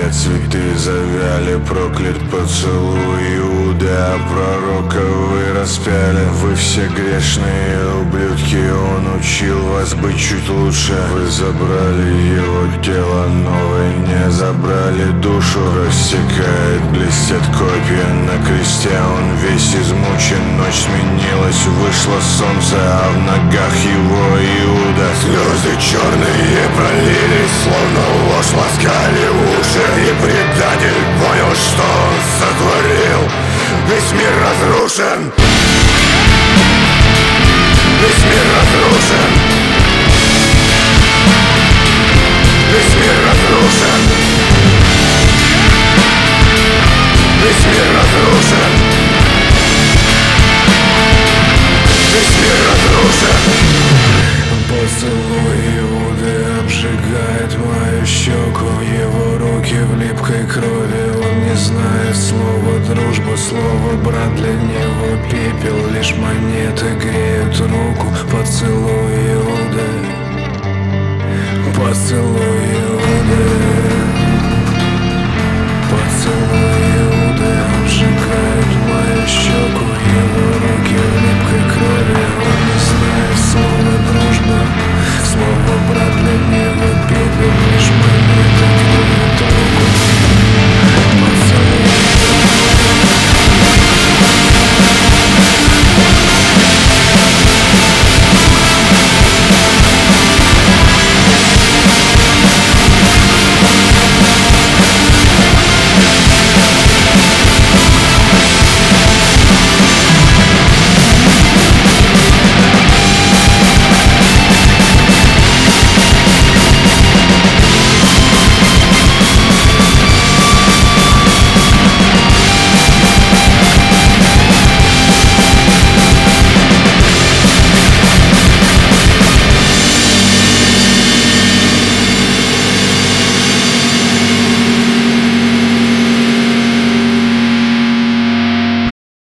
все цветы завяли, проклят поцелуй Иуды, а пророка вы распяли. Вы все грешные ублюдки, он учил вас быть чуть лучше. Вы забрали его тело, но вы не забрали душу. Рассекает, блестят копья на кресте, он весь измучен. Ночь сменилась, вышло солнце, а в ногах его Иуда. Слезы черные пролились, словно ложь ласкали уши. И предатель понял, что он сотворил. Весь мир разрушен. Весь мир разрушен. Весь мир разрушен. Весь мир разрушен. Весь мир разрушен. Поцелуй Иуды обжигает мою щеку. Его руки в липкой крови. Он не знает слова дружба, слово брат для него пепел. Лишь монеты греют руку. Поцелуй Иуды. Поцелуй